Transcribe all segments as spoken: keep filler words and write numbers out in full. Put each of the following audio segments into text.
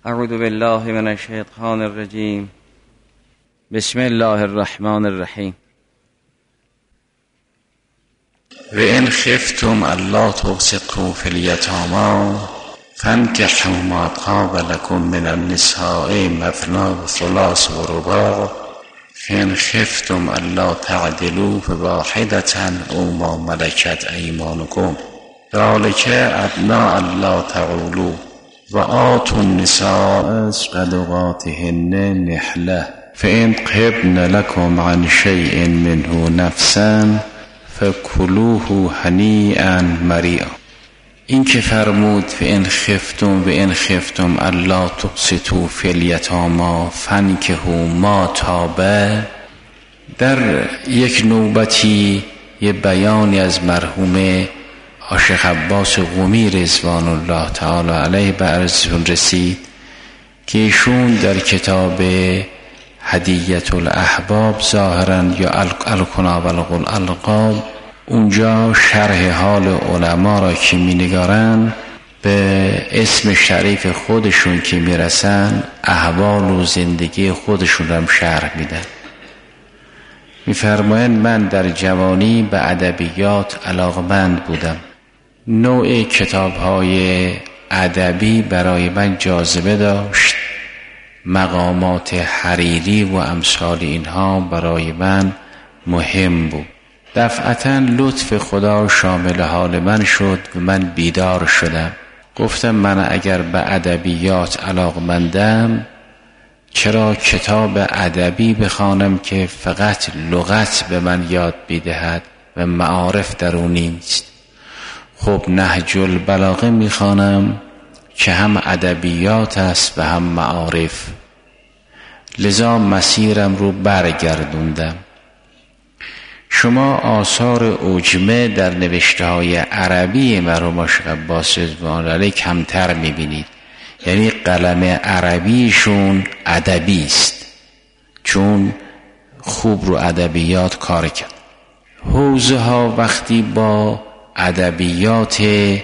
اعوذ بالله من الشیطان الرجیم. بسم الله الرحمن الرحیم. و ان خفتم الا تقسطوا فی الیتامی فانکحوا ما طاب لکم من النساء مثنی و ثلاث و رباع فان خفتم الا تعدلوا فواحدة او ما ملکت ایمانکم ذلک ادنی الا تعولوا و آتوا النساء صدقاتهن نحله فان طبن لكم عن شيء منه نفسا فکلوه هنیئا مریئا. این که فرمود فان خفتم و ان خفتم الا تقسطوا فی الیتامی فانکحوا ما طاب، در یک نوبتی یه بیانی از مرحوم شیخ عباس قمی رضوان الله تعالی علیه به عرضتون رسید که ایشون در کتاب هدیت الاحباب ظاهرا یا الکنا و الالقاب اونجا شرح حال علما را که می نگارن به اسم شریف خودشون که می رسن احوال و زندگی خودشون را شرح میدن. می فرمایند من در جوانی به ادبیات علاقمند بودم. نوع کتاب‌های ادبی برای من جاذبه داشت. مقامات حریری و امثال اینها برای من مهم بود. دفعتاً لطف خدا شامل حال من شد و من بیدار شدم. گفتم من اگر به ادبیات علاقمندم چرا کتاب ادبی بخوانم که فقط لغت به من یاد بدهد و معارف درونی نیست. خب نهج البلاغه میخوانم که هم ادبیات است و هم معارف. لذا مسیرم رو برگردوندم. شما آثار عجمه در نوشته های عربی مرحوم شیخ عباس رضوان علیه کمتر میبینید. یعنی قلم عربیشون ادبی است چون خوب رو ادبیات کار کرد. حوزه ها وقتی با ادبیات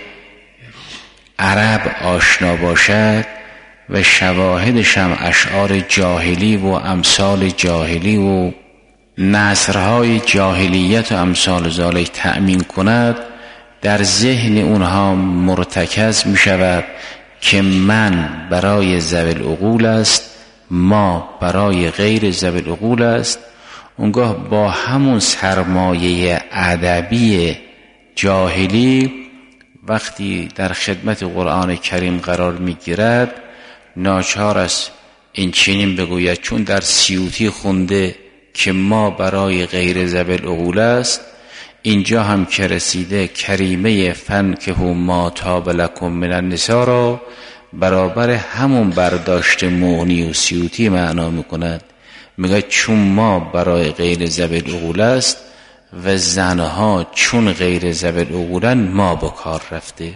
عرب آشنا باشد و شواهدش هم اشعار جاهلی و امثال جاهلی و نثرهای جاهلیت و امثال ذالک تأمین کند، در ذهن اونها مرتکز می شود که من برای ذوی العقول است، ما برای غیر ذوی العقول است. اونگاه با همون سرمایه ادبی جاهلی وقتی در خدمت قرآن کریم قرار می گیرد ناچار است این چنین بگوید چون در سیوطی خونده که ما برای غیر ذوی العقول است، اینجا هم که رسیده کریمه فانکحوا ما طاب لکم من النساء را برابر همون برداشت مغنی و سیوطی معنا میکند. میگه چون ما برای غیر ذوی العقول است و زنها چون غیر ذوی العقولن ما به کار رفته.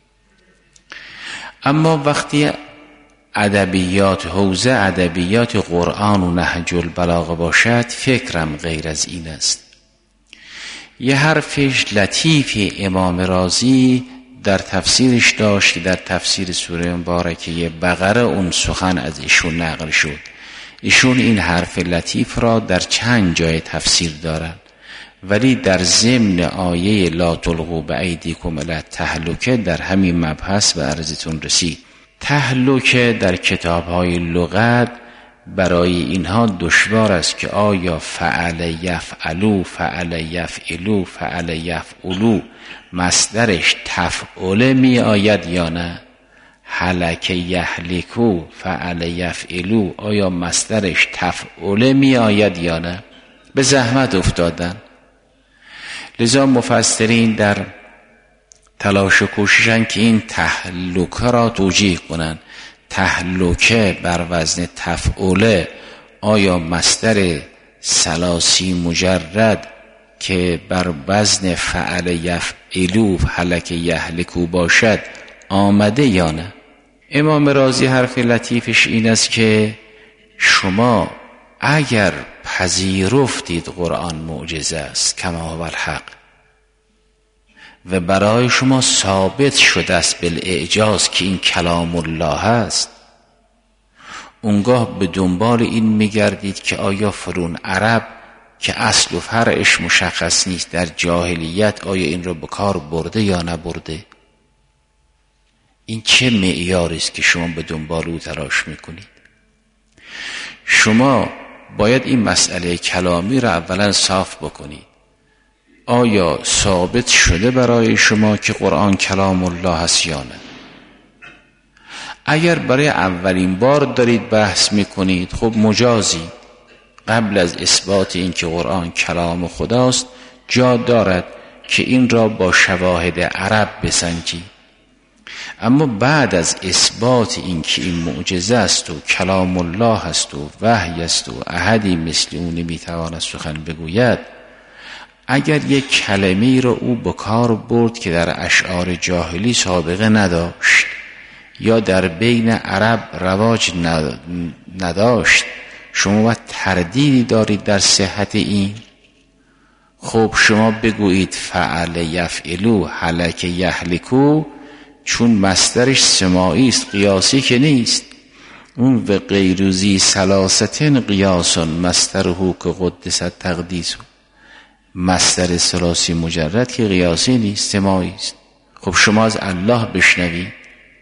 اما وقتی ادبیات حوزه ادبیات قرآن و نهج البلاغه باشد فکرم غیر از این است. یه حرفش لطیف امام رازی در تفسیرش داشت که در تفسیر سوره مبارکه بقره اون سخن از ایشون نقل شد. ایشون این حرف لطیف را در چند جای تفسیر دارند ولی در ضمن آیه لا تلقوا بایدیکم الی التهلکه در همین مبحث به عرضتون رسید. تهلکه در کتاب‌های لغت برای اینها دشوار است که آیا فعل یفعلو فعل یفعلو فعل یفعلو مصدرش تفعله می آید یا نه؟ هلک یهلکو فعل یفعلو آیا مصدرش تفعله می آید یا نه؟ به زحمت افتادن. لذا مفسرین در تلاش و کوششن که این تهلکه را توجیه کنن. تهلکه بر وزن تفعله آیا مصدر ثلاثی مجرد که بر وزن فعل یفعلو هلک یهلکو باشد آمده یا نه؟ امام رازی حرف لطیفش این است که شما اگر پذیرفتید قرآن معجزه است کما هو الحق و برای شما ثابت شده است بالاعجاز که این کلام الله است، اونگاه به دنبال این میگردید که آیا فرون عرب که اصل و فرعش مشخص نیست در جاهلیت آیا این رو به کار برده یا نبرده؟ این چه معیاری است که شما به دنبال او تلاش میکنید؟ شما باید این مسئله کلامی رو اولا صاف بکنید. آیا ثابت شده برای شما که قرآن کلام الله هست یا نه؟ اگر برای اولین بار دارید بحث میکنید، خب مجازی قبل از اثبات این که قرآن کلام خداست جا دارد که این را با شواهد عرب بسنجید. اما بعد از اثبات این که این معجزه است و کلام الله است و وحی است و احدی مثل او نمیتواند سخن بگوید، اگر یک کلمه‌ای را او به کار برد که در اشعار جاهلی سابقه نداشت یا در بین عرب رواج نداشت، شما باید تردیدی دارید در صحت این؟ خب شما بگویید فعل یفعلو هلک یهلکو، چون مصدرش سماعی است قیاسی که نیست. اون و غیروزی سلاستن قیاسون مصدره که قدست تقدیسو، مصدر ثلاثی مجرد که قیاسی نیست سماعی است. خب شما از الله بشنوید.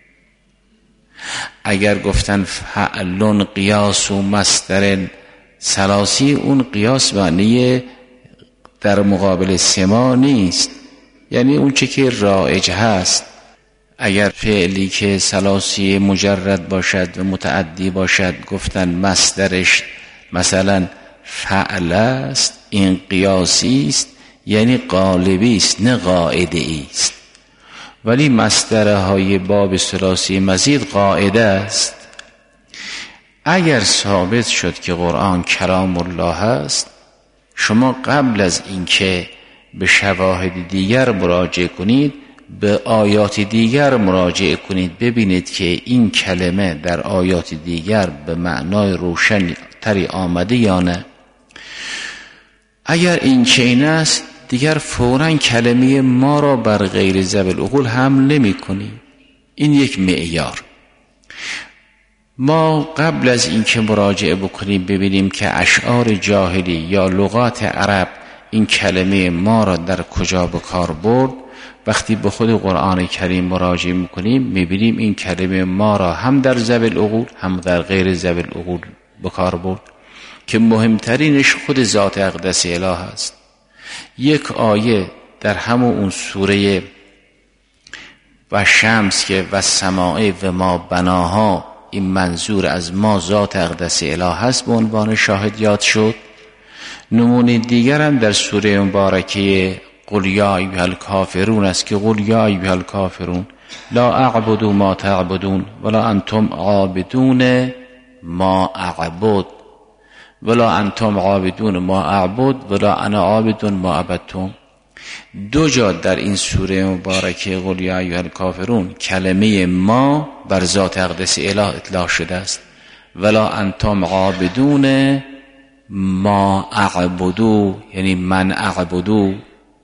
اگر گفتن فعلون قیاس و مصدر ثلاثی، اون قیاس معنی در مقابل سما نیست، یعنی اون چه که رایج هست. اگر فعلی که ثلاثی مجرد باشد و متعدی باشد گفتن مصدرش مثلا فعل است، این قیاسی است، یعنی غالبی است نه قاعده است. ولی مصدرهای باب ثلاثی مزید قاعده است. اگر ثابت شد که قرآن کلام الله است، شما قبل از اینکه به شواهد دیگر مراجعه کنید به آیات دیگر مراجعه کنید، ببینید که این کلمه در آیات دیگر به معنای روشن تری آمده یا نه. اگر این چنین است دیگر فوراً کلمه ما را بر غیر ذوی العقول حمل نمی کنی. این یک معیار. ما قبل از اینکه مراجعه بکنیم ببینیم که اشعار جاهلی یا لغات عرب این کلمه ما را در کجا به کار برد، وقتی به خود قرآن کریم مراجعه میکنیم میبینیم این کلمه ما را هم در ذوی العقول هم در غیر ذوی العقول به کار برد که مهمترینش خود ذات اقدس اله است. یک آیه در همون اون سوره و شمس که و سماع و ما بناها، این منظور از ما ذات اقدس اله هست، به عنوان شاهد یاد شد. نمونه دیگر هم در سوره مبارکه قل یا ایها الکافرون است که قل یا ایها الکافرون لا اعبد ما تعبدون ولا انتم عابدون ما اعبد ولا انتم عابدون ما اعبد ولا انا عابد ما عبدتم. دو جا در این سوره مبارکه قل یا ایها الکافرون کلمه ما بر ذات اقدس اله اطلاق شده است، ولا انتم عابدون ما اعبدو یعنی من اعبدو.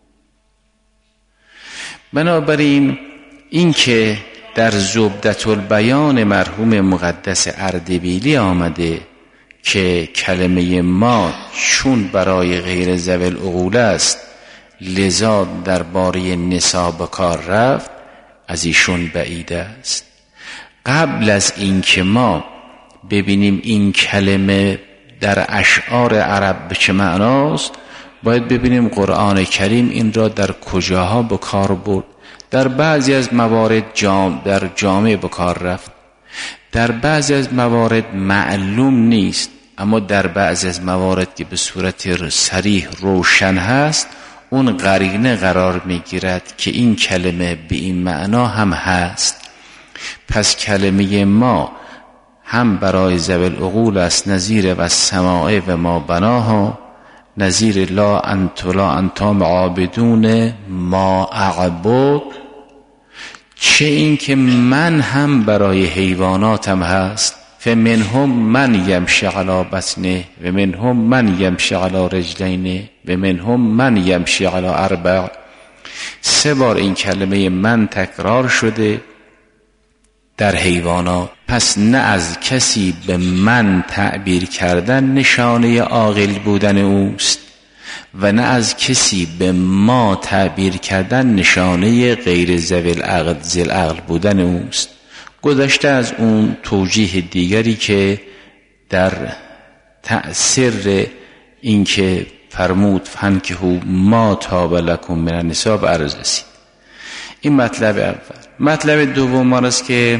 بنابراین این که در زبدة البیان مرحوم مقدس اردبیلی آمده که کلمه ما چون برای غیر ذوی العقول است لذا درباره نساء به کار رفت، از ایشون بعیده است. قبل از این که ما ببینیم این کلمه در اشعار عرب به چه معناست، باید ببینیم قرآن کریم این را در کجاها به کار برد. در بعضی از موارد جام در جامع به کار رفت، در بعضی از موارد معلوم نیست، اما در بعضی از موارد که به صورت صریح روشن هست اون قرینه قرار میگیرد که این کلمه به این معنا هم هست. پس کلمه ما هم برای ذوی العقول است، نظیر و سماع و ما بناها، نظیر لا انت لا انتم عابدون ما اعبد، چه این که من هم برای حیواناتم هست، فمنهم من یمشی علی بطنه و منهم من یمشی علی رجلین و منهم من یمشی علی اربع. سه بار این کلمه من تکرار شده در حیوانات. پس نه از کسی به من تعبیر کردن نشانه عاقل بودن اوست و نه از کسی به ما تعبیر کردن نشانه غیر ذوی العقل ذی العقل بودن اوست. گذشته از اون توجیه دیگری که در تأثیر این که فرمود فانکحوا ما طاب لکم من النساء به عرض رسید. این مطلب اول. مطلب دوم ما است که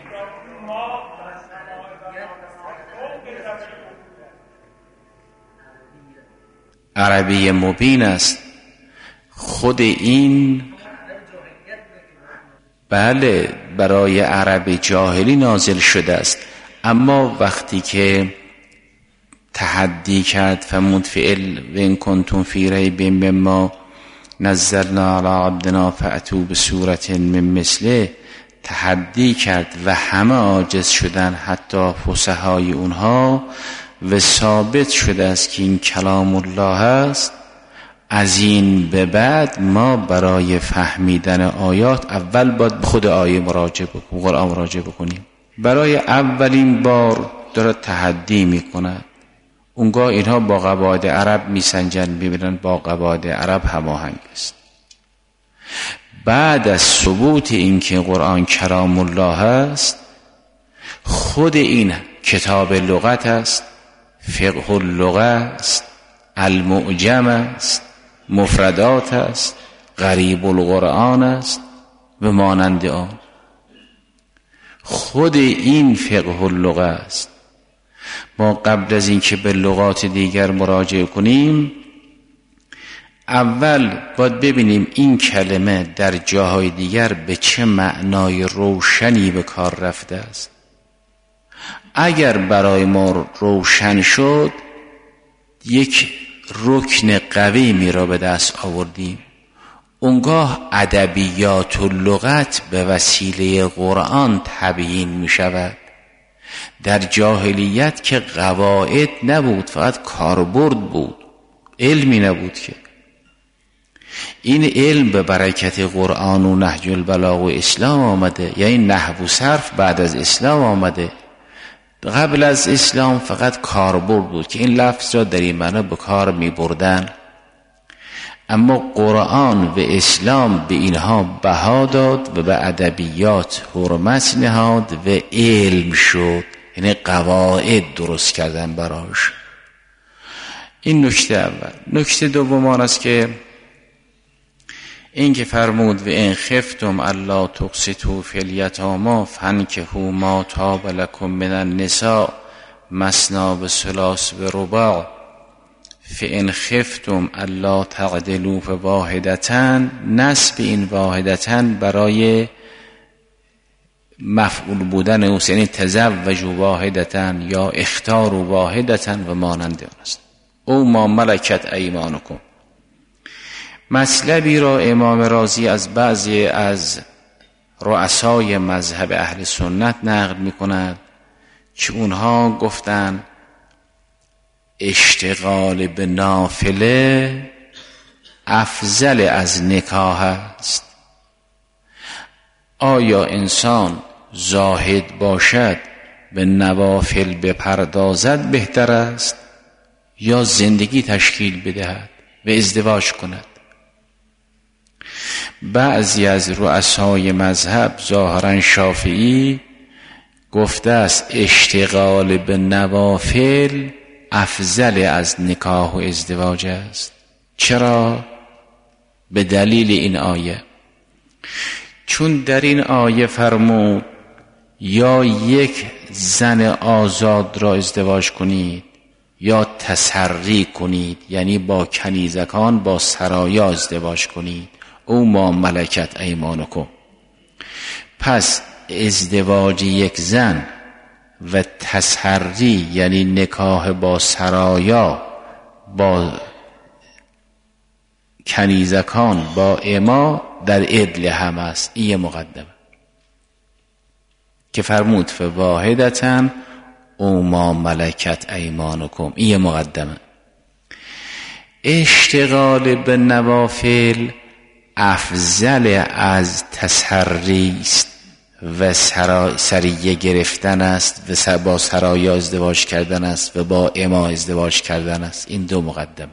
عربی مبین است. خود این بله برای عرب جاهلی نازل شده است، اما وقتی که تحدی کرد فرمود فعل و ان کنتم فی ریب مما نزلنا علی عبدنا فأتوا بسورة من مثله، تحدی کرد و همه عاجز شدن حتی فصحای اونها و ثابت شده است که این کلام الله است. از این به بعد ما برای فهمیدن آیات اول باید به خود آیه مراجعه بکنیم، قرآن مراجعه بکنیم. برای اولین بار داره تحدی میکنه. اونگاه اینها با قواعد عرب میسنجن، ببینن با قواعد عرب هماهنگ است. بعد از ثبوت این که قرآن کلام الله است، خود این کتاب لغت است، فقه اللغه است، المعجم است، مفردات است، غریب القرآن است و مانند آن. خود این فقه اللغه است. ما قبل از این که به لغات دیگر مراجعه کنیم اول باید ببینیم این کلمه در جاهای دیگر به چه معنای روشنی به کار رفته است. اگر برای ما روشن شد یک رکن قوی می را به دست آوردیم. اونگاه ادبیات و لغت به وسیله قرآن تبیین می شود. در جاهلیت که قواعد نبود، فقط کاربرد بود، علمی نبود که. این علم به برکت قرآن و نهج البلاغه و اسلام آمده، یعنی نحو و صرف بعد از اسلام آمده. قبل از اسلام فقط کاربرد بود که این لفظ را در این معنی به کار می بردن، اما قرآن و اسلام به اینها بها داد و به ادبیات حرمت نهاد و علم شد، یعنی قواعد درست کردن براش. این نکته اول. نکته دوم آن است که این که فرمود و ان خفتم الا تقسطوا فی الیتامی فانکحوا ما طاب لکم من النساء مثنی و ثلاث و رباع فان خفتم الا تعدلوا فواحدة، نسب این واحدة برای مفعول بودن اوست، یعنی تزوجوا واحدة یا اختاروا واحدة و مانند آن است. او ما ملکت ایمانکم. مطلبی را امام رازی از بعضی از رؤسای مذهب اهل سنت نقل می کند که اونها گفتن اشتغال به نافله افضل از نکاح است. آیا انسان زاهد باشد به نوافل بپردازد بهتر است یا زندگی تشکیل بدهد و ازدواج کند؟ بعضی از رؤسای مذهب ظاهرا شافعی گفته است اشتغال به نوافل افضل از نکاح و ازدواج است. چرا؟ به دلیل این آیه. چون در این آیه فرمود یا یک زن آزاد را ازدواج کنید یا تسری کنید، یعنی با کنیزکان با سرایا ازدواج کنید، او ما ملکت ایمانکم. پس ازدواج یک زن و تسری یعنی نکاح با سرایا با کنیزکان با اما در عدل هم است. این مقدمه که فرمود فواحدة او ما ملکت ایمانکم. این مقدمه. اشتغال به نوافل افضل از تسری است و سرا سریه گرفتن است و با سرایا ازدواج کردن است و با اما ازدواج کردن است. این دو مقدمه.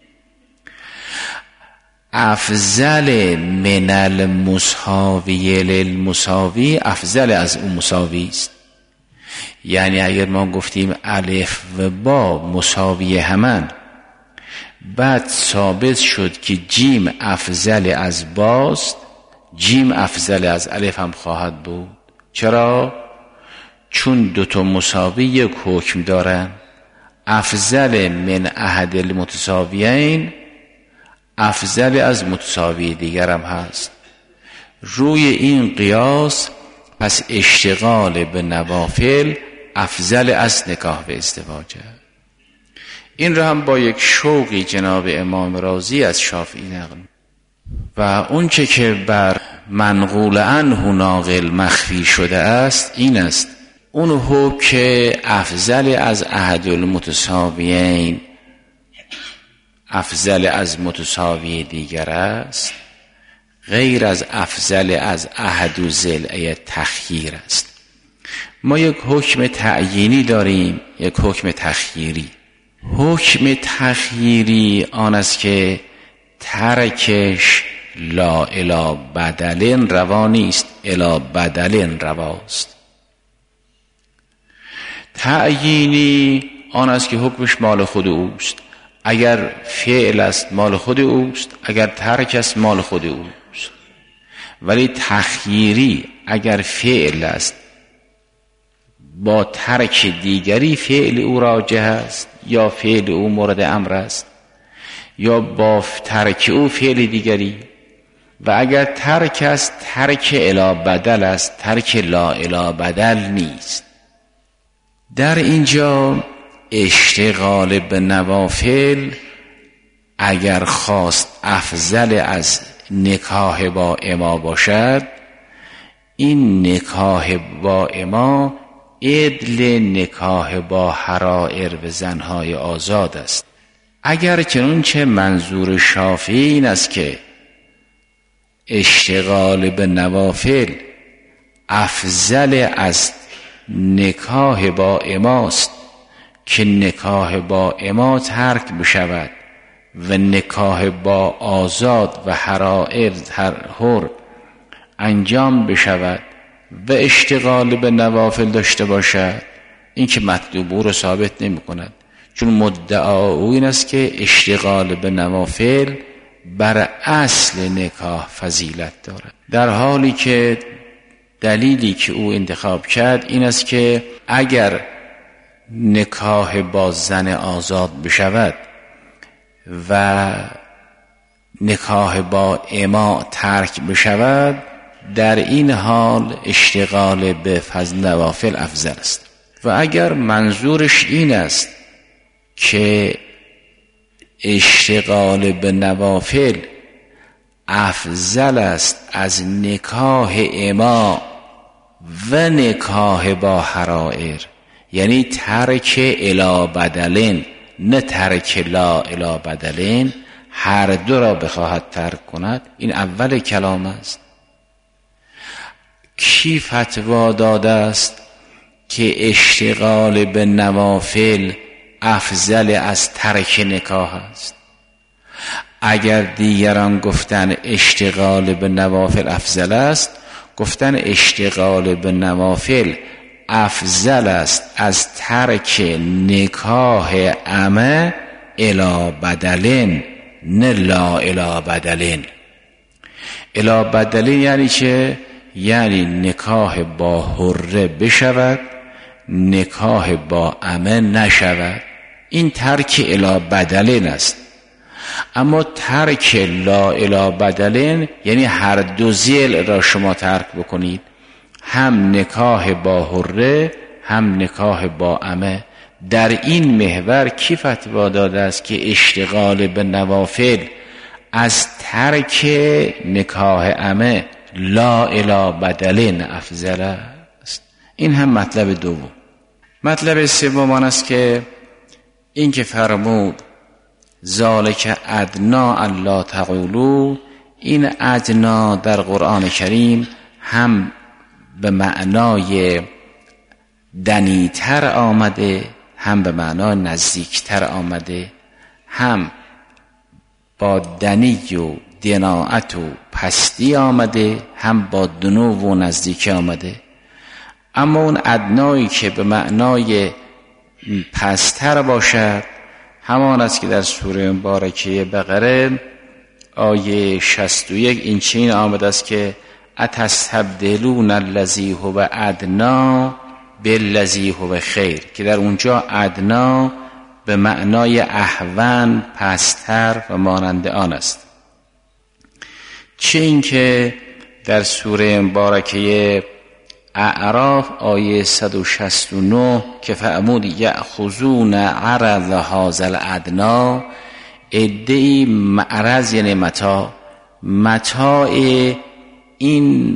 افضل من المساوی للمساوی، افضل از اون مساوی است. یعنی اگر ما گفتیم الف و با مساوی همن، بعد ثابت شد که جیم افضل از باست، جیم افضل از الف هم خواهد بود. چرا؟ چون دوتا مساوی یک حکم دارن. افضل من احد المتساویین افضل از متساوی دیگر هم هست. روی این قیاس پس اشتغال به نوافل افضل از نکاح و ازدواجه. این را هم با یک شوقی جناب امام رازی از شافعی نقل و اون چه که بر منقول عنه ناقل مخفی شده است این است، اون حکم که افضل از احد المتساویین افضل از متساوی دیگر است، غیر از افضل از احد و ضلع تخییر است. ما یک حکم تعیینی داریم، یک حکم تخییری. حکم تخییری آن است که ترکش لا الی بدل روا نیست، الی بدل رواست. تعیینی آن است که حکمش مال خود اوست، اگر فعل است مال خود اوست، اگر ترک است مال خود اوست. ولی تخییری اگر فعل است با ترک دیگری فعل او راجح است یا فعل او مورد امر است، یا با ترک او فعل دیگری، و اگر ترک است ترک الی بدل است، ترک لا الی بدل نیست. در اینجا اشتغال به نوافل اگر خواست افضل از نکاح با اما باشد، این نکاح با اما عدل نکاح با حرائر و زنهای آزاد است. اگر چنانچه منظور شافعی این است که اشتغال به نوافل افضل از نکاح با اماست که نکاح با اما ترک بشود و نکاح با آزاد و حرائر حر انجام بشود و اشتغال به نوافل داشته باشد، این که مطلوب او رو ثابت نمی کند. چون مدعا او این است که اشتغال به نوافل بر اصل نکاح فضیلت دارد، در حالی که دلیلی که او انتخاب کرد این است که اگر نکاح با زن آزاد بشود و نکاح با اما ترک بشود، در این حال اشتغال به فضل نوافل افضل است. و اگر منظورش این است که اشتغال به نوافل افضل است از نکاح اما و نکاح با حرائر، یعنی ترک الی بدلن نه ترک لا الی بدلن، هر دو را بخواهد ترک کند، این اول کلام است. کی فتوا داده است که اشتغال به نوافل افضل از ترک نکاح است؟ اگر دیگران گفتن اشتغال به نوافل افضل است، گفتن اشتغال به نوافل افضل است از ترک نکاح امه الی بدلن نه لا الی بدلن. الی بدلن یعنی چه؟ یعنی نکاح با حره بشود، نکاح با امه نشود. این ترک الی بدلن است. اما ترک لا الی بدلن یعنی هر دو ذیل را شما ترک بکنید، هم نکاح با حره هم نکاح با امه. در این محور کی فتوا داده است که اشتغال به نوافل از ترک نکاح امه لا الی بدلن افضل است؟ این هم مطلب دوم. مطلب سوم آن است که این که فرمود ذالک ادنا الا تقولوا، این ادنا در قرآن کریم هم به معنای دنیتر آمده، هم به معنای نزدیکتر آمده، هم با دنی و دناعت و پستی آمده، هم با دنو و نزدیکی آمده. اما اون ادنایی که به معنای پستر باشد همان است که در سوره مبارکه بقره آیه شصت و یک این چنین آمده است که اتستبدلون الذی هو ادنا بالذی هو خیر، که در اونجا ادنا به معنای اهون، پستر و مانند آن است. چه این که در سوره مبارکه اعراف آیه صد و شصت و نه که فرمود یأخذون عرض هذا الادنا، ادعی معرض یعنی متاع، متاع این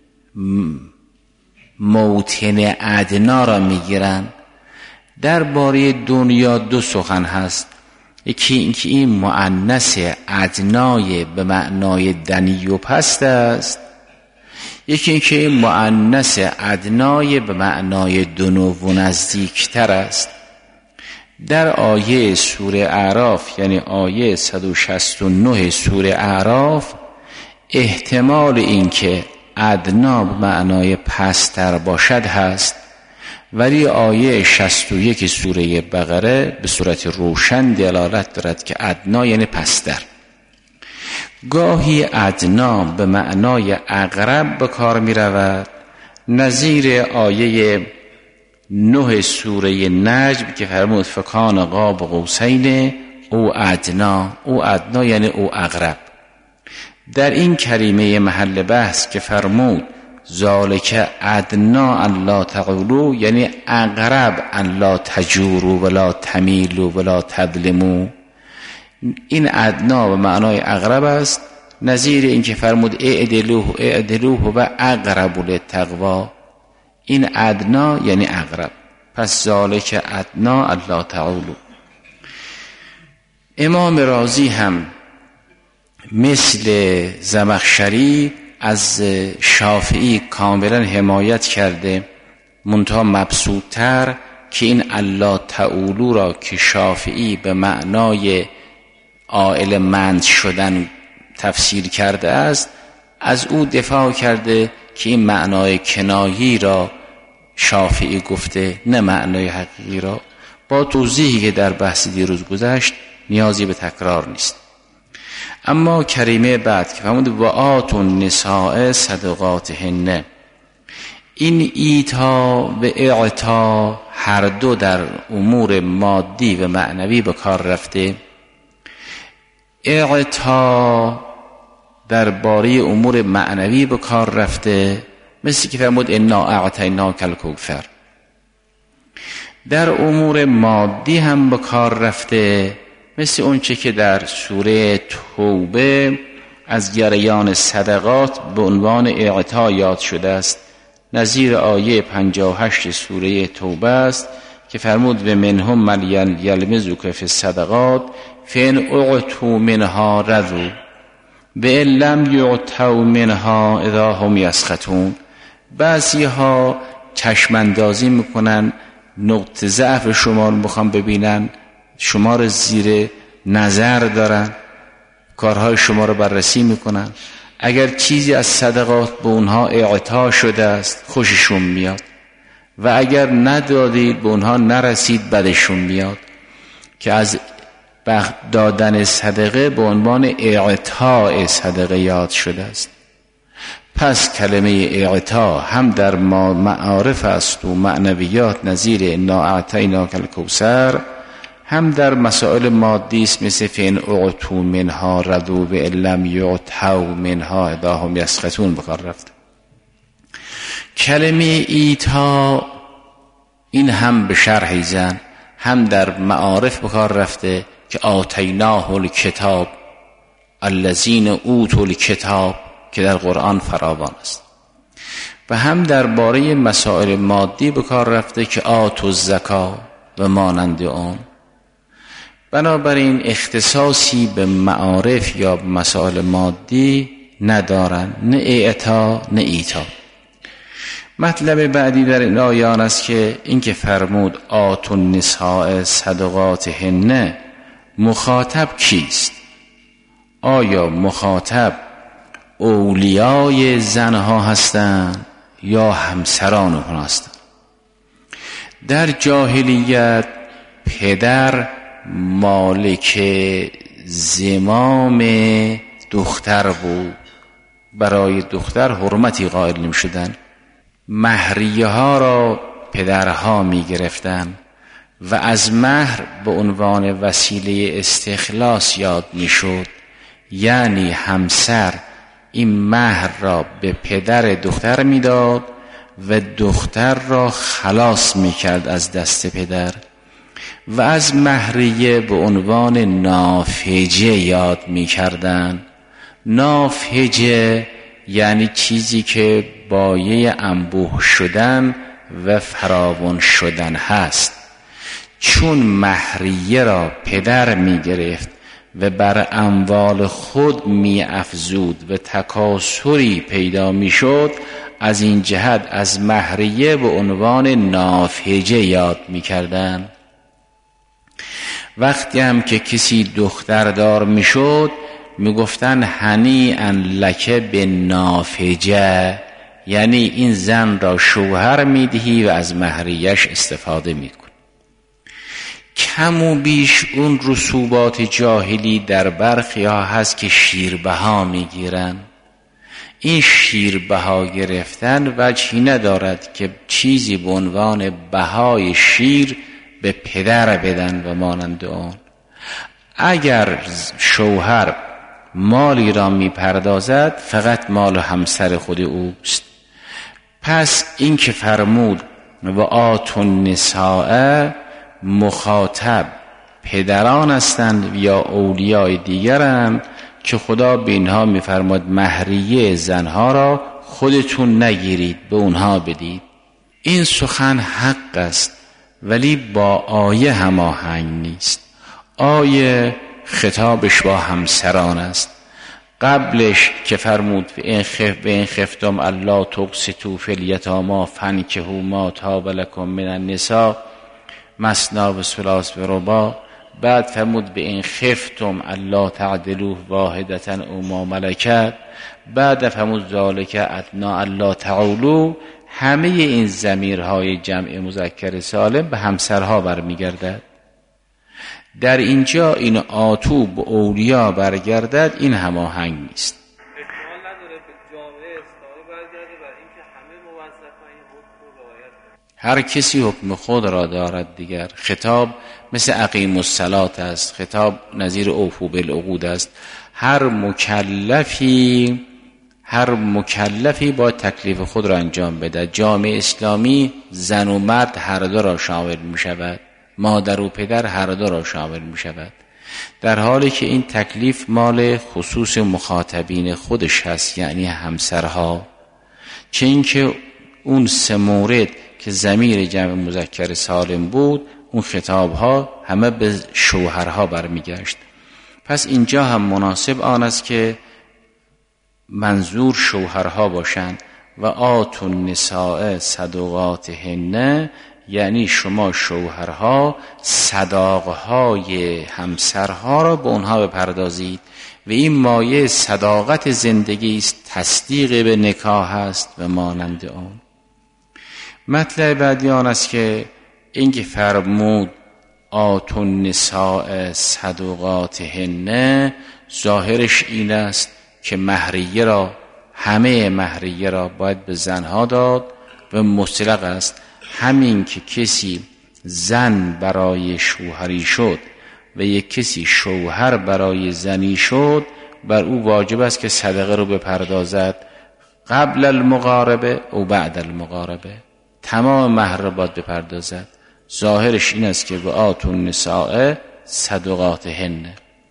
موطن ادنا را میگیرن. درباره دنیا دو سخن هست، یکی اینکه این مؤنث ادنای به معنای دنی و پست است، یکی اینکه این مؤنث ادنای به معنای دنو و نزدیکتر است. در آیه سوره اعراف یعنی آیه صد و شصت و نه سوره اعراف احتمال اینکه ادنا به معنای پستر باشد هست، ولی آیه شصت و یک سوره بقره به صورت روشن دلالت دارد که ادنا یعنی پستر. گاهی ادنا به معنای اقرب به کار می رود، نظیر آیه نه سوره نجم که فرمود فکان قاب قوسین او ادنا، او ادنا یعنی او اقرب. در این کریمه محل بحث که فرمود ذالک ادنا الا تقولوا، یعنی اقرب الا تجوروا ولا تمیلوا ولا تظلموا، این ادنا به معنای اقرب است، نظیر این که فرمود اعدلوه اعدلوه و اقرب للتقوی، این ادنا یعنی اقرب. پس ذالک ادنا الا تقولوا. امام رازی هم مثل زمخشری از شافعی کاملا حمایت کرده، منتها مبسوط‌تر، که این الا تعولو را که شافعی به معنای عائل مند شدن تفسیر کرده است، از او دفاع کرده که این معنای کنایی را شافعی گفته، نه معنای حقیقی را. با توضیحی که در بحث دیروز گذشت نیازی به تکرار نیست. اما کریمه بعد که فرمود و آتوا النساء صدقاتهن، این ایتا و اعطا هر دو در امور مادی و معنوی به کار رفته. اعطا در باره امور معنوی به کار رفته، مثل که فرمود انا اعطیناک الکوثر. در امور مادی هم به کار رفته، مثل اونچه که در سوره توبه از جریان صدقات به عنوان اعطا یاد شده است، نظیر آیه پنجاه و هشت سوره توبه است که فرمود و منهم من یلمزک فی الصدقات فإن اعطوا منها رضوا و ان لم یعطوا منها اذا هم یسخطون. بعضی ها چشم اندازی میکنن، نقطه ضعف شما رو میخوان ببینن، شما رو زیر نظر دارن، کارهای شما رو بررسی میکنن. اگر چیزی از صدقات به اونها اعطا شده است خوششون میاد، و اگر ندادید به اونها نرسید بدشون میاد، که از دادن صدقه به عنوان اعطاء صدقه یاد شده است. پس کلمه اعطا هم در معارف است و معنویات نظیر انا اعطیناک الکوثر، هم در مسائل مادی است مثل فإن اعطوا منها رضوا و ان لم یعطوا منها اذا هم یسخطون به کار رفته. کلمه ایتا این هم به شرح زن هم در معارف به کار رفته که آتیناه الکتاب الذین اوتوا الکتاب که در قرآن فراوان است، و هم در باره مسائل مادی به کار رفته که آتوا الزکا و مانند آن. بنابراین اختصاصی به معارف یا به مسائل مادی ندارن، نه اعطا نه ایتا. مطلب بعدی در این آیه آن است که این که فرمود آتوا النساء صدقاتهن، مخاطب کیست؟ آیا مخاطب اولیای زنها هستند یا همسران اونها هستند؟ در جاهلیت پدر مالک زمام دختر بود، برای دختر حرمتی قائل نمی شدن. مهریه ها را پدرها می گرفتن و از مهر به عنوان وسیله استخلاص یاد می شد، یعنی همسر این مهر را به پدر دختر می داد و دختر را خلاص می کرد از دست پدر و از مهریه به عنوان نافجه یاد می کردن. نافجه یعنی چیزی که بایه انبوه شدن و فراوان شدن هست. چون مهریه را پدر می گرفت و بر اموال خود می افزود و تکاثری پیدا می شد، از این جهت از مهریه به عنوان نافجه یاد می کردن. وقتی هم که کسی دختردار می شد می گفتن هنیئا لک بالنافجه، یعنی این زن را شوهر می دهی و از مهریه‌اش استفاده می کن. کم و بیش اون رسوبات جاهلی در برخی ها هست که شیربها می گیرن. این شیربها گرفتن وجهی ندارد که چیزی به عنوان بهای شیر به پدر بدن و مانند آن. اگر شوهر مالی را می پردازد فقط مال همسر خود اوست. پس این که فرمود و آتوا النساء، مخاطب پدران هستند یا اولیای دیگرند که خدا به اینها می فرماد مهریه زنها را خودتون نگیرید، به اونها بدید. این سخن حق است ولی با آیه هماهنگ نیست. آیه خطابش با همسران است. قبلش که فرمود به این خفتم الا تقسطوا فی الیتامی فانکحوا ما طاب لکم من النساء مثنی و ثلاث و رباع، بعد فرمود به این خفتم الا تعدلوا واحدة او ما ملکت، بعد فرمود ذالک ادنی الا تعولوا. همه این ضمیرهای جمع مذکر سالم به همسرها برمیگردد. در اینجا این آتو به اولیا برگردد، این هماهنگ نیست. احتمال نداره به جامعه اسلامی برگرده و اینکه همه موظفان این حکم رو رعایت کنند. هر کسی حکم خود را دارد دیگر. خطاب مثل اقیم الصلاة است، خطاب نظیر اوفوا بالعقود است. هر مکلفی هر مکلفی با تکلیف خود را انجام بده. جامعه اسلامی زن و مرد هر دو را شامل می شود، مادر و پدر هر دو را شامل می شود، در حالی که این تکلیف مال خصوص مخاطبین خودش هست، یعنی همسرها. چه اینکه اون سه مورد که ضمیر جمع مذکر سالم بود، اون خطابها همه به شوهرها برمیگشت. پس اینجا هم مناسب آن است که منظور شوهرها باشند و آتوا النساء صدقاتهن، یعنی شما شوهرها صداقهای همسرها را به اونها بپردازید و این مایه صداقت زندگی است، تصدیق به نکاح است و مانند آن. مطلب بعدی آن است که اینکه فرمود آتوا النساء صدقاتهن، ظاهرش این است که مهریه را، همه مهریه را باید به زنها داد و مطلق است. همین که کسی زن برای شوهری شد و یک کسی شوهر برای زنی شد، بر او واجب است که صدقه رو بپردازد، قبل المقاربه و بعد المقاربه. تمام مهر را باید بپردازد. ظاهرش این است که و آتوا النساء صدقاتهن.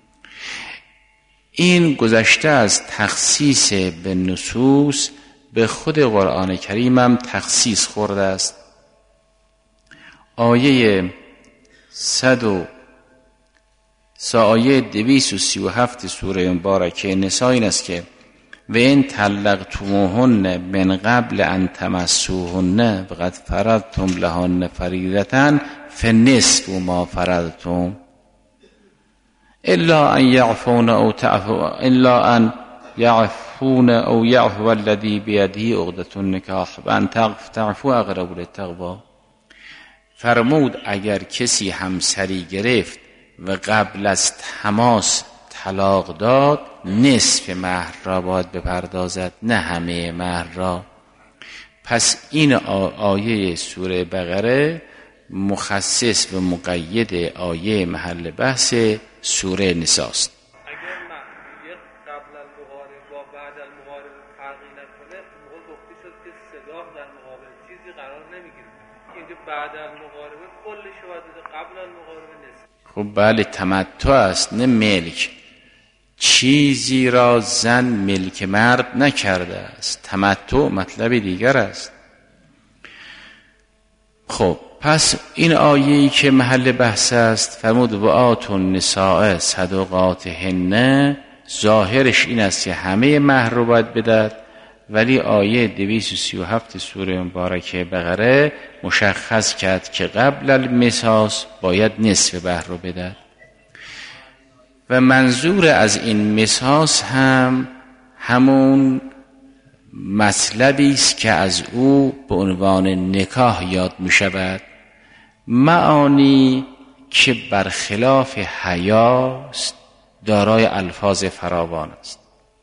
این گذشته از تخصیص به نصوص، به خود قرآن کریم هم تخصیص خورده است. آیه صد و آیه دویست و سی و هفت سوره مبارکه نساء این است که و این طلقتموهن من قبل ان تمسوهن فقد فرضتم لهن فریضة فنصف ما فرضتم الا ان یعفون او تعفو الا ان یعفون او یعفو الذی بیده عقدة النکاح و ان تعفو اقرب للتقوی. فرمود اگر کسی همسری گرفت و قبل از تماس طلاق داد نصف مهر را باید بپردازد، نه همه مهر را. پس این آیه سوره بقره مخصص و مقید آیه محل بحث سوره نساست. اگر من قبل المغارب با بعد المغارب فرقی نکنه، موقع گفته شد که صداق در مقابل چیزی قرار نمیگیره. اینکه بعد المغارب کلش باید قبل المغارب نصف. خب بله، تمتع است نه ملک. چیزی را زن ملک مرد نکرده است. تمتع مطلب دیگر است. خب پس این آیه‌ای که محل بحث است فرمود و آتوا النساء صدقاتهن، ظاهرش این است که همه مهر رو باید بدهد، ولی آیه دویست و سی و هفت سوره مبارکه بقره مشخص کرد که قبل المساس باید نصف مهر رو بدهد. و منظور از این مساس هم همون مطلبی است که از او به عنوان نکاح یاد می شود، معانی که برخلاف حیاست دارای الفاظ فراوان است.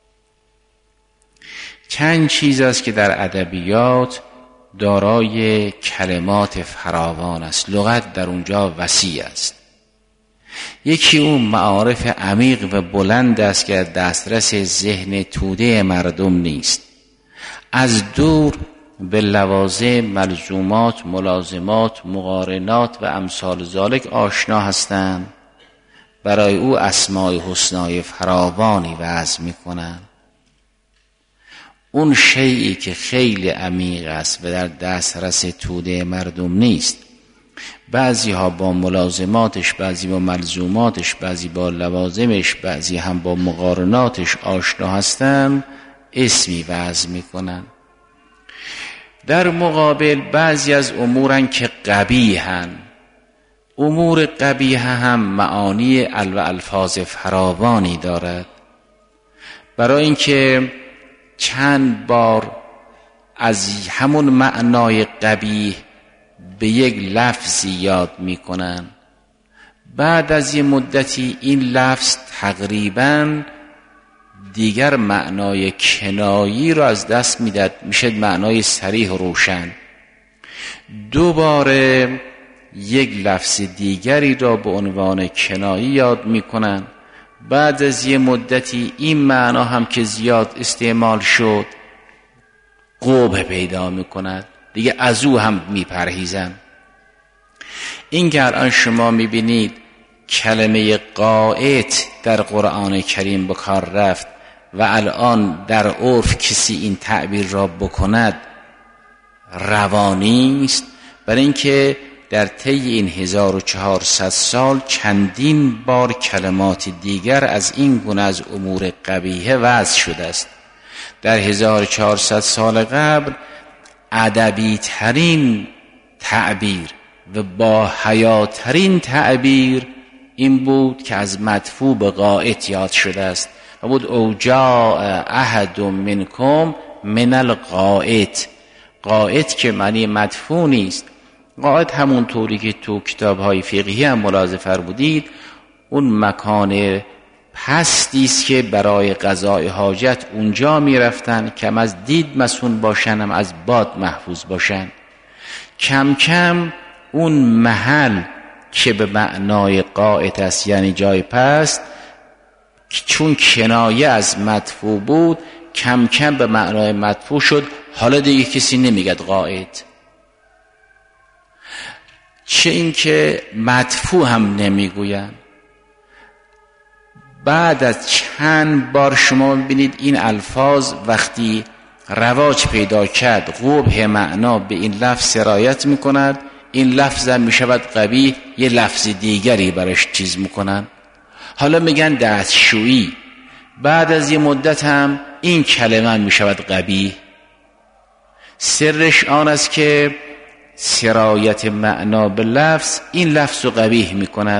چند چیز است که در ادبیات دارای کلمات فراوان است، لغت در اونجا وسیع است. یکی اون معارف عمیق و بلند است که دسترس ذهن توده مردم نیست. از دور به لوازم، ملزومات، ملازمات، مقارنات و امثال ذالک آشنا هستند. برای او اسماء حسنای فراوانی وضع میکنند. اون شیئی که خیلی عمیق است و در دسترس توده مردم نیست، بعضی ها با ملازماتش، بعضی با ملزوماتش، بعضی با لوازمش، بعضی هم با مقارناتش آشنا هستند، اسمی وضع میکنن. در مقابل بعضی از امورن که قبیحن. امور قبیح هم معانی و الفاظ فراوانی دارد. برای اینکه چند بار از همون معنای قبیح به یک لفظی یاد میکنن، بعد از یه مدتی این لفظ تقریباً دیگر معنای کنایی رو از دست میداد، میشه معنای صریح و روشن. دوباره یک لفظ دیگری را به عنوان کنایی یاد میکنن، بعد از یه مدتی این معنا هم که زیاد استعمال شد قبح پیدا میکند، دیگه از او هم میپرهیزن. این که الان شما میبینید کلمه قائت در قرآن کریم به کار رفت و الان در عرف کسی این تعبیر را بکند روانی است، برای اینکه در طی این هزار و چهارصد سال چندین بار کلمات دیگر از این گونه از امور قبیحه وضع شده است. در هزار و چهارصد سال قبل ادبی ترین تعبیر و با حیاترین تعبیر این بود که از مدفوع به قائت یاد شده است و بود او جاء احد منکم من القائت. قائت که معنی مدفوع نیست. قائت همون طوری که تو کتاب‌های فقهی هم ملاحظه فرمودید اون مکان پستی است که برای قضای حاجت اونجا میرفتن، کم از دید مسون باشن هم از باد محفوظ باشن. کم کم اون محل که به معنای قائت است یعنی جای پست، چون کنایه از مدفوع بود کم کم به معنای مدفوع شد. حالا دیگه کسی نمیگد قائت، چه این که مدفوع هم نمیگوین. بعد از چند بار شما ببینید این الفاظ وقتی رواج پیدا کرد قبح معنا به این لفظ سرایت میکند، این لفظ هم میشود قبیح، یه لفظ دیگری برش چیز میکنن. حالا میگن دستشویی. بعد از یه مدت هم این کلمه می شود قبیح. سرش آن است که سرایت معنا به لفظ این لفظ رو قبیح می کند.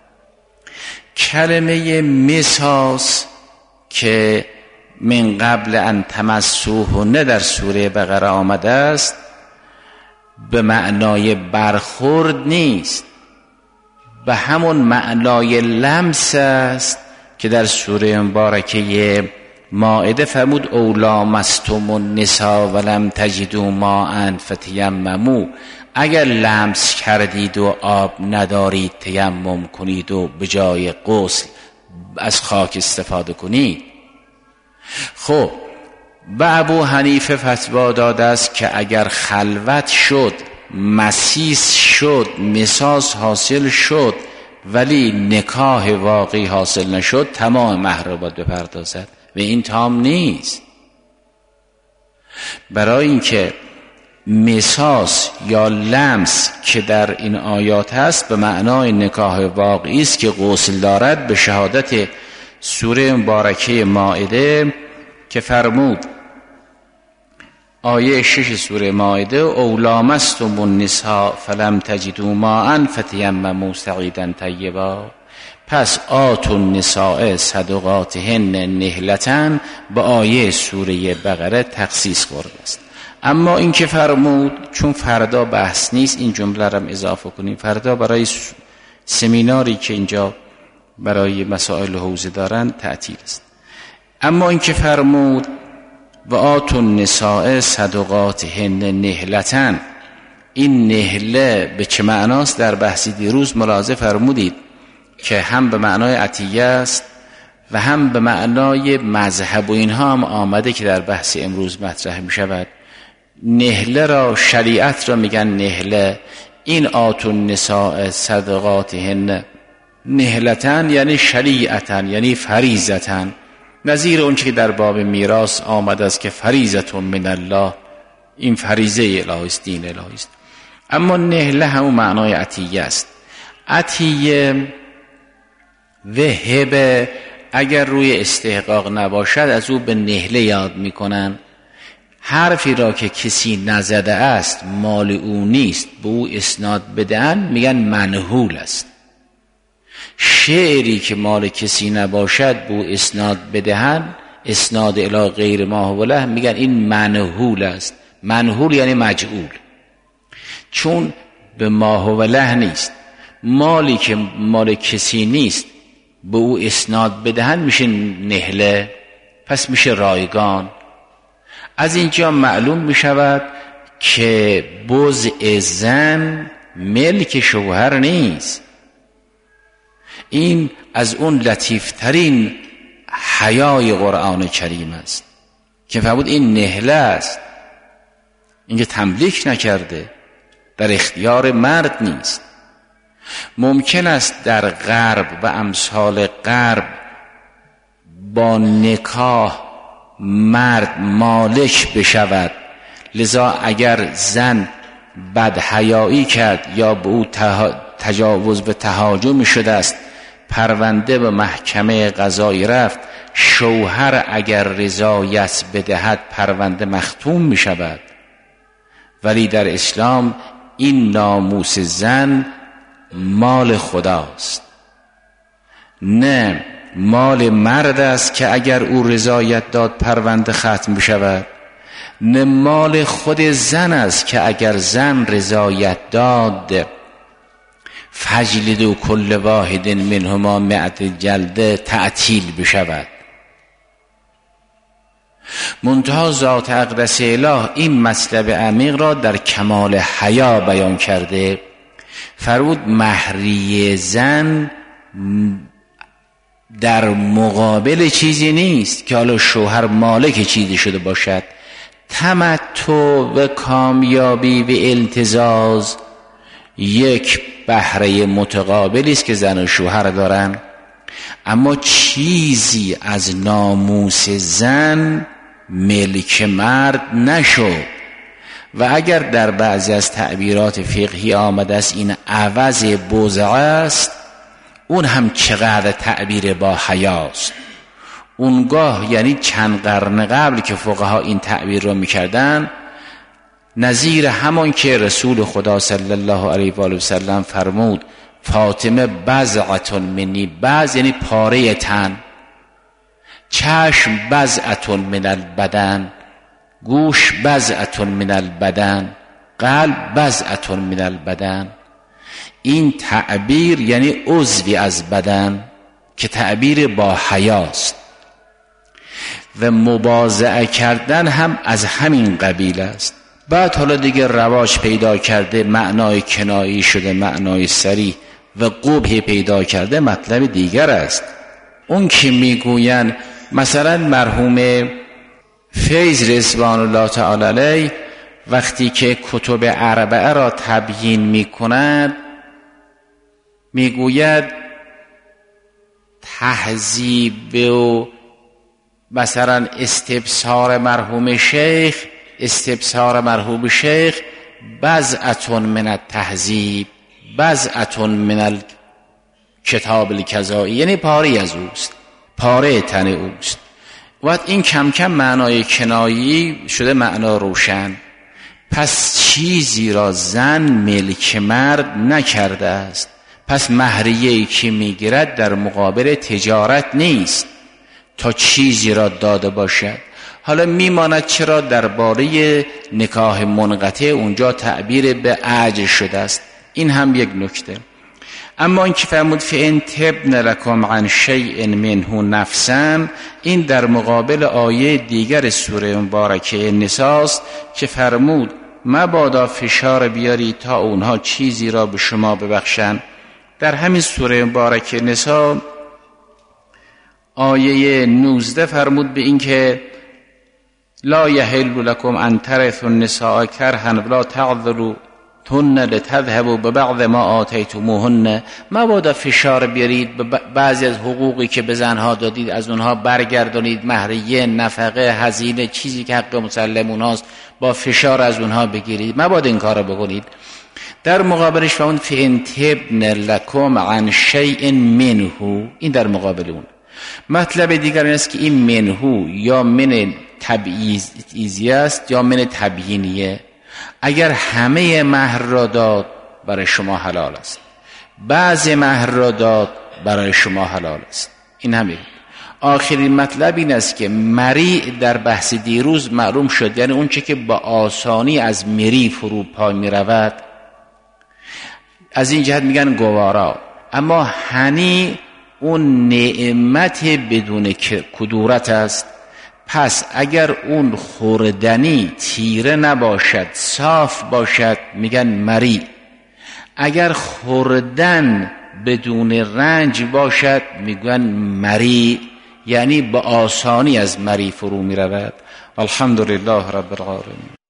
کلمه مساس که من قبل ان تمسوه نه در سوره بقره آمده است، به معنای برخورد نیست، به همون معنای لمس است که در سوره مبارکه مائده فرمود او لامستم النساء ولم تجدوا ماء فتیمموا، اگر لمس کردید و آب ندارید تیمم کنید و به جای غسل از خاک استفاده کنید. خب به ابو حنیفه فتوا داده است که اگر خلوت شد، مسیس شد، مساس حاصل شد ولی نکاح واقعی حاصل نشد، تمام مهر را باید بپردازد و این تام نیست. برای اینکه مساس یا لمس که در این آیات هست به معنای نکاح واقعی است که غسل دارد، به شهادت سوره مبارکه مائده که فرمود آیه شش سوره مائده او لامستم النساء فلم تجدوا ماء فتیمموا صعیدا طیبا، پس آتوا النساء صدقاتهن نهلة به آیه سوره بقره تخصیص خورده است. اما این که فرمود، چون فردا بحث نیست این جمله را اضافه کنیم، فردا برای سمیناری که اینجا برای مسائل حوزه دارن تعطیل است. اما این که فرمود و آتوا النساء صدقاتهن نهلة، این نهله به چه معناست؟ در بحثی دیروز ملاحظه فرمودید که هم به معنای عطیه است و هم به معنای مذهب و اینها هم آمده که در بحث امروز مطرح می شود. نهله را، شریعت را میگن نهله. این آتوا النساء صدقاتهن نهلة یعنی شریعتا، یعنی فریضتا، نظیر اون که در باب میراث آمده است که فریضة من الله، این فریضه الهی است، دین الهی است. اما نهله همون معنای عطیه است. عطیه و هبه اگر روی استحقاق نباشد از او به نهله یاد میکنن. حرفی را که کسی نزده است، مال او نیست، به او اسناد بدن میگن منحول است. شعری که مال کسی نباشد به او اسناد بدهن، اسناد الی غیر ما هو له، میگن این منحول است. منحول یعنی مجعول، چون به ما هو له نیست. مالی که مال کسی نیست به او اسناد بدهن میشه نهله، پس میشه رایگان. از اینجا معلوم میشود که بضع زن ملک شوهر نیست. این از اون لطیفترین حیای قرآن کریم است که فرمود این نهله است، اینکه تملیک نکرده، در اختیار مرد نیست. ممکن است در غرب و امثال غرب با نکاح مرد مالک بشود، لذا اگر زن بدحیایی کرد یا به او تجاوز به تهاجم شده است، پرونده به محکمه قضایی رفت، شوهر اگر رضایت بدهد پرونده مختوم می شود. ولی در اسلام این ناموس زن مال خداست، نه مال مرد است که اگر او رضایت داد پرونده ختم بشود، نه مال خود زن است که اگر زن رضایت داد فجلدوا کل واحد منهما مئة جلده تعطیل بشود. منتها ذات اقدس اله این مطلب عمیق را در کمال حیا بیان کرده. فرمود مهریه زن در مقابل چیزی نیست که حالا شوهر مالک چیزی شده باشد. تمتع و کامیابی و التزاز یک بهره متقابلی است که زن و شوهر دارن، اما چیزی از ناموس زن ملک مرد نشد. و اگر در بعضی از تعبیرات فقهی آمده است این عوض بضع است، اون هم چقدر تعبیر با حیاست. اونگاه یعنی چند قرن قبل که فقها این تعبیر رو میکردن، نظیر همان که رسول خدا صلی الله علیه و آله و سلم فرمود فاطمه بضعة منی، بضع یعنی پاره تن، چشم بضعة من البدن، گوش بضعة من البدن، قلب بضعة من البدن. این تعبیر یعنی عضوی از بدن که تعبیر با حیاست و مبازعه کردن هم از همین قبیل است. بعد حالا دیگه رواج پیدا کرده، معنای کنایی شده، معنای صریح و قبح پیدا کرده مطلب دیگر است. اون که میگوین مثلا مرحوم فیض رضوان الله تعالی علیه وقتی که کتب اربعه را تبیین میکند میگوید تهذیب و مثلا استبصار مرحوم شیخ استبصار مرحوم شیخ بضعة من التهذیب بضعة من الکتاب الکذایی، یعنی پاره از اوست، پاره تن اوست. و این کم کم معنای کنایی شده معنا روشن. پس چیزی را زن ملک مرد نکرده است، پس مهریه‌ای که میگیرد در مقابل تجارت نیست تا چیزی را داده باشد. حالا میماند چرا درباره نکاح منقطع اونجا تعبیر به اجر شده است، این هم یک نکته. اما این که فرمود فإن تبن لکم عن شیء منه نفسا، این در مقابل آیه دیگر سوره مبارکه نساء است که فرمود مبادا فشار بیاری تا اونها چیزی را به شما ببخشند. در همین سوره مبارکه نساء آیه نوزده فرمود به این که لا یحل لکم ان ترثوا النساء کرها ولا تعذلوهن لتذهبوا ببعض ما آتیتموهن. مبادا فشار بیارید به بعضی از حقوقی که به زنها دادید از اونها برگردانید، مهریه، نفقه، هزینه، چیزی که حق مسلمون هاست با فشار از اونها بگیرید، مبادا این کار رو بکنید. در مقابلش فرمود فإن تبن لکم عن شیء منه، این در مقابل اون. مطلب دیگر این است که این منهو یا من تبعیضی است یا من تبیینیه. اگر همه مهر را داد برای شما حلال است، بعض مهر را داد برای شما حلال است. این همین. آخرین مطلب این است که مریع در بحث دیروز معلوم شد، یعنی اون چه که با آسانی از مری فرو پا می رود از این جهت میگن گوارا. اما هنی اون نعمت بدون کدورت است. پس اگر اون خوردنی تیره نباشد، صاف باشد، میگن مری. اگر خوردن بدون رنج باشد میگن مری، یعنی با آسانی از مری فرو میرود. الحمدلله رب العالمین.